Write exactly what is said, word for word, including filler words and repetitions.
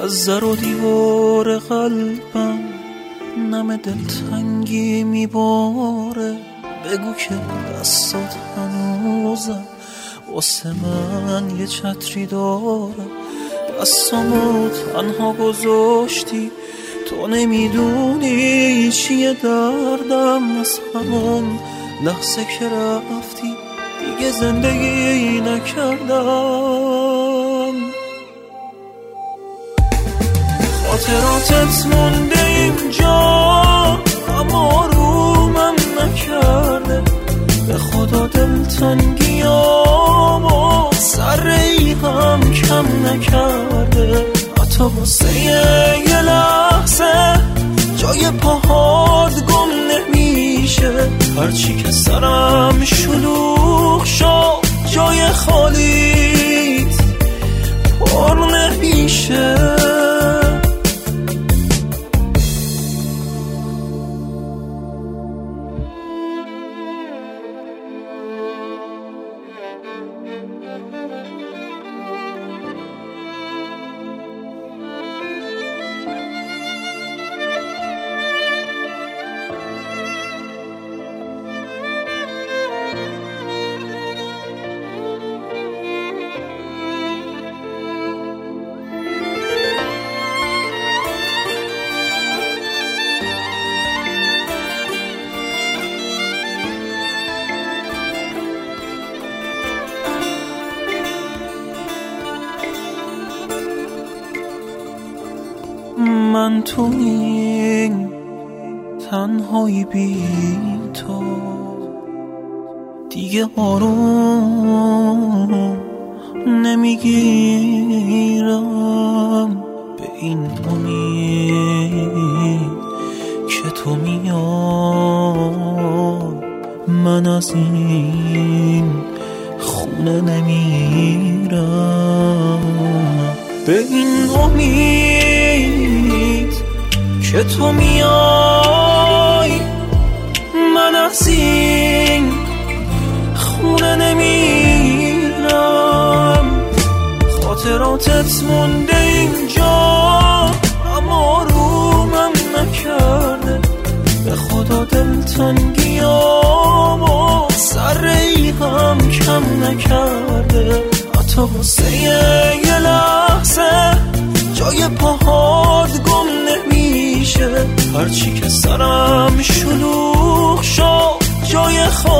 از در و دیوار قلبم نم دلتنگی میباره. بگو که دستات هنوزم واسه من یه چتری داره. دستامو تنها گذاشتی، تو نمیدونی چیه دردم. از همون لحظه که رفتی دیگه زندگی نکردم. خاطراتت مونده اینجا اما رومم نکرده. به خدا دلتنگیامو سری هم کم نکرده. حتی واسه یه لحظه جای پاهات گم نمیشه. هرچی که سرم شلوغ شد جای خالیت پر نمیشه. من تو این تنهایی بی تو دیگه آروم نمیگیرم. به این امید که تو میای من از این خونه نمیرم. به این امید که تو میای من از این خونه نمیرم. خاطراتت مونده اینجا اما رومم نکرده. به خدا دلتنگیامو سری هم کم نکرده. حتی واسه یه لحظه جای پاهات گم نمیشه. هرچی که سرم شلوغ شد جای خالی